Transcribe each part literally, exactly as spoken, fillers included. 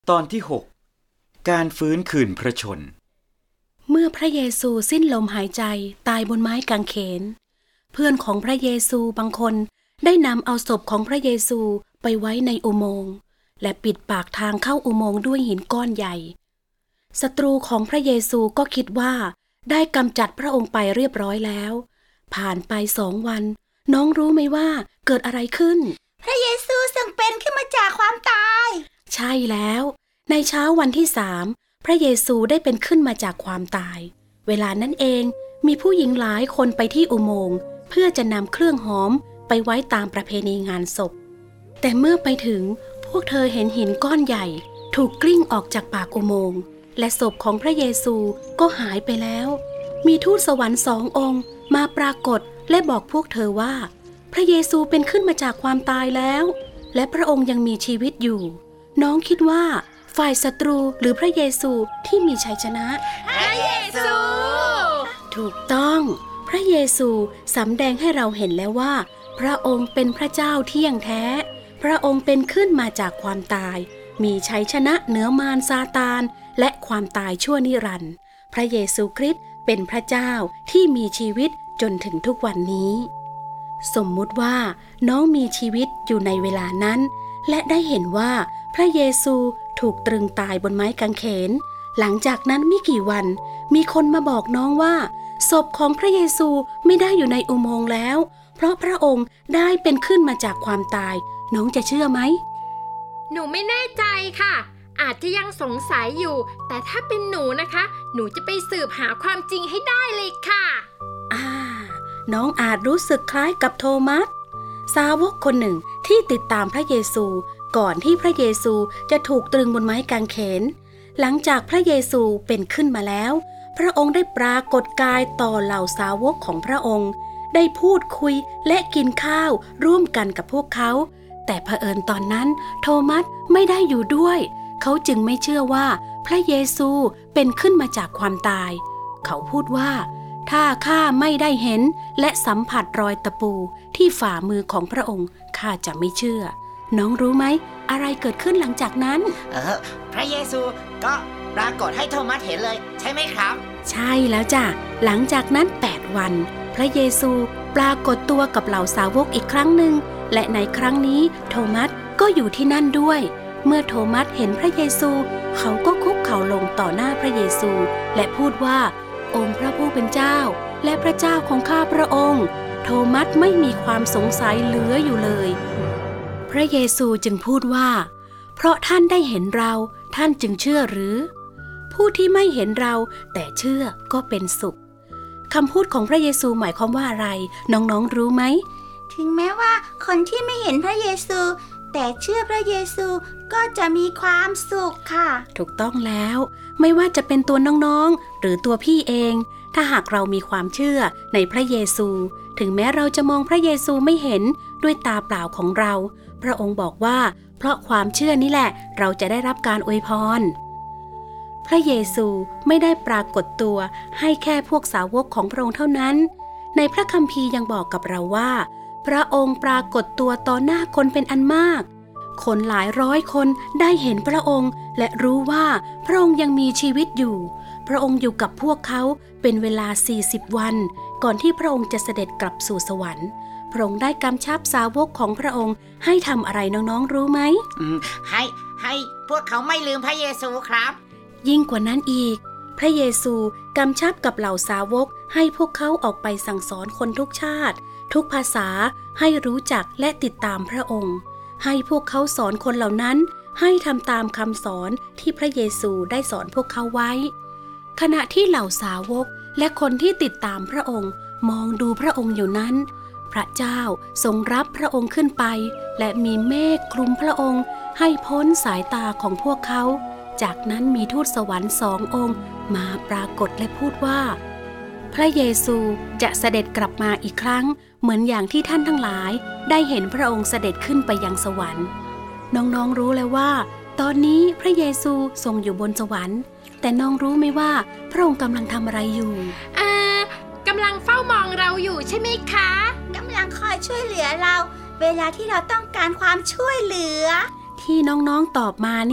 ตอนที่หกการฟื้นคืนพระชนเมื่อพระเยซูสิ้นลมหายใจตายบนไม้กางเขนเพื่อนของพระเยซูบางคนได้นำเอาศพของพระเยซูไปไว้ในอุโมงค์และปิดปากทางเข้าอุโมงค์ด้วยหินก้อนใหญ่ศัตรูของพระเยซูก็คิดว่าได้กำจัดพระองค์ไปเรียบร้อยแล้วผ่านไปสองวันน้องรู้ไหมว่าเกิดอะไรขึ้นพระเยซูทรงเป็นขึ้นมาจากความตายใช่แล้วในเช้าวันที่สามพระเยซูได้เป็นขึ้นมาจากความตายเวลานั้นเองมีผู้หญิงหลายคนไปที่อุโมงค์เพื่อจะนำเครื่องหอมไปไว้ตามประเพณีงานศพแต่เมื่อไปถึงพวกเธอเห็นหินก้อนใหญ่ถูกกลิ้งออกจากปากอุโมงค์และศพของพระเยซูก็หายไปแล้วมีทูตสวรรค์สององค์มาปรากฏและบอกพวกเธอว่าพระเยซูเป็นขึ้นมาจากความตายแล้วและพระองค์ยังมีชีวิตอยู่น้องคิดว่าฝ่ายศัตรูหรือพระเยซูที่มีชัยชนะพระเยซูถูกต้องพระเยซูสำแดงให้เราเห็นแล้วว่าพระองค์เป็นพระเจ้าเที่ยงแท้พระองค์เป็นขึ้นมาจากความตายมีชัยชนะเหนือมารซาตานและความตายชั่วนิรันดร์พระเยซูคริสต์เป็นพระเจ้าที่มีชีวิตจนถึงทุกวันนี้สมมุติว่าน้องมีชีวิตอยู่ในเวลานั้นและได้เห็นว่าพระเยซูถูกตรึงตายบนไม้กางเขนหลังจากนั้นไม่กี่วันมีคนมาบอกน้องว่าศพของพระเยซูไม่ได้อยู่ในอุโมงค์แล้วเพราะพระองค์ได้เป็นขึ้นมาจากความตายน้องจะเชื่อไหมหนูไม่แน่ใจค่ะอาจจะยังสงสัยอยู่แต่ถ้าเป็นหนูนะคะหนูจะไปสืบหาความจริงให้ได้เลยค่ะอ่าน้องอาจรู้สึกคล้ายกับโทมัสสาวกคนหนึ่งที่ติดตามพระเยซูก่อนที่พระเยซูจะถูกตรึงบนไม้กางเขนหลังจากพระเยซูเป็นขึ้นมาแล้วพระองค์ได้ปรากฏกายต่อเหล่าสาวกของพระองค์ได้พูดคุยและกินข้าวร่วมกันกับพวกเขาแต่เผอิญตอนนั้นโทมัสไม่ได้อยู่ด้วยเขาจึงไม่เชื่อว่าพระเยซูเป็นขึ้นมาจากความตายเขาพูดว่าถ้าข้าไม่ได้เห็นและสัมผัสรอยตะปูที่ฝ่ามือของพระองค์ข้าจะไม่เชื่อน้องรู้ไหมอะไรเกิดขึ้นหลังจากนั้นเออพระเยซูก็ปรากฏให้โทมัสเห็นเลยใช่ไหมครับใช่แล้วจ้ะหลังจากนั้นแปดวันพระเยซูปรากฏตัวกับเหล่าสาวกอีกครั้งหนึ่งและในครั้งนี้โทมัสก็อยู่ที่นั่นด้วยเมื่อโทมัสเห็นพระเยซูเขาก็คุกเข่าลงต่อหน้าพระเยซูและพูดว่าองค์พระผู้เป็นเจ้าและพระเจ้าของข้าพระองค์โทมัสไม่มีความสงสัยเหลืออยู่เลยพระเยซูจึงพูดว่าเพราะท่านได้เห็นเราท่านจึงเชื่อหรือผู้ที่ไม่เห็นเราแต่เชื่อก็เป็นสุขคำพูดของพระเยซูหมายความว่าอะไรน้องๆรู้ไหมถึงแม้ว่าคนที่ไม่เห็นพระเยซูแต่เชื่อพระเยซูก็จะมีความสุขค่ะถูกต้องแล้วไม่ว่าจะเป็นตัวน้องๆหรือตัวพี่เองถ้าหากเรามีความเชื่อในพระเยซูถึงแม้เราจะมองพระเยซูไม่เห็นด้วยตาเปล่าของเราพระองค์บอกว่าเพราะความเชื่อนี่แหละเราจะได้รับการอวยพรพระเยซูไม่ได้ปรากฏตัวให้แค่พวกสาวกของพระองค์เท่านั้นในพระคัมภีร์ยังบอกกับเราว่าพระองค์ปรากฏตัวต่อหน้าคนเป็นอันมากคนหลายร้อยคนได้เห็นพระองค์และรู้ว่าพระองค์ยังมีชีวิตอยู่พระองค์อยู่กับพวกเขาเป็นเวลาสี่สิบวันก่อนที่พระองค์จะเสด็จกลับสู่สวรรค์พระองค์ได้กำชับสาวกของพระองค์ให้ทำอะไรน้องๆรู้ไหมให้ให้พวกเขาไม่ลืมพระเยซูครับยิ่งกว่านั้นอีกพระเยซูกำชับกับเหล่าสาวกให้พวกเขาออกไปสั่งสอนคนทุกชาติทุกภาษาให้รู้จักและติดตามพระองค์ให้พวกเขาสอนคนเหล่านั้นให้ทำตามคำสอนที่พระเยซูได้สอนพวกเขาไว้ขณะที่เหล่าสาวกและคนที่ติดตามพระองค์มองดูพระองค์อยู่นั้นพระเจ้าทรงรับพระองค์ขึ้นไปและมีเมฆคลุมพระองค์ให้พ้นสายตาของพวกเขาจากนั้นมีทูตสวรรค์สององค์มาปรากฏและพูดว่าพระเยซูจะเสด็จกลับมาอีกครั้งเหมือนอย่างที่ท่านทั้งหลายได้เห็นพระองค์เสด็จขึ้นไปยังสวรรค์น้องๆรู้แล้วว่าตอนนี้พระเยซูทรงอยู่บนสวรรค์แต่น้องรู้ไหมว่าพระองค์กำลังทำอะไรอยู่อ่ากำลังเฝ้ามองเราอยู่ใช่ไหมคะกำลังคอยช่วยเหลือเราเวลาที่เราต้องการความช่วยเหลือที่น้องๆตอบมาเนี่ย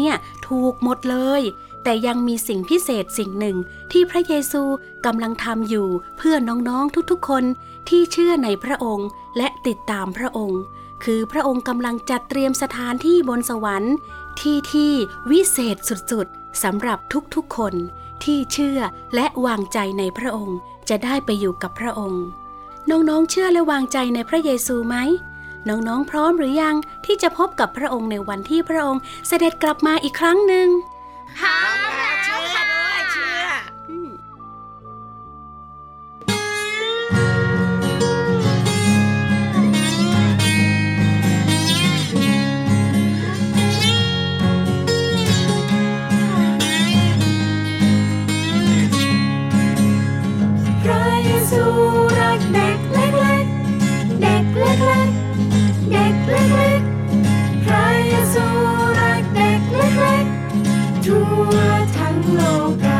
ถูกหมดเลยแต่ยังมีสิ่งพิเศษสิ่งหนึ่งที่พระเยซูกำลังทำอยู่เพื่อน้องๆทุกๆคนที่เชื่อในพระองค์และติดตามพระองค์คือพระองค์กำลังจัดเตรียมสถานที่บนสวรรค์ที่ที่วิเศษสุดๆสำหรับทุกๆคนที่เชื่อและวางใจในพระองค์จะได้ไปอยู่กับพระองค์น้องๆเชื่อและวางใจในพระเยซูไหมน้องๆพร้อมหรือยังที่จะพบกับพระองค์ในวันที่พระองค์เสด็จกลับมาอีกครั้งหนึ่งพร้อมแล้วเชื่อด้วยเชื่อพระเยซูรักเด็กเล็กๆเด็กเล็กๆเด็กเล็กๆพระเยซูรักเด็กเล็กๆทั่วทั้งโลก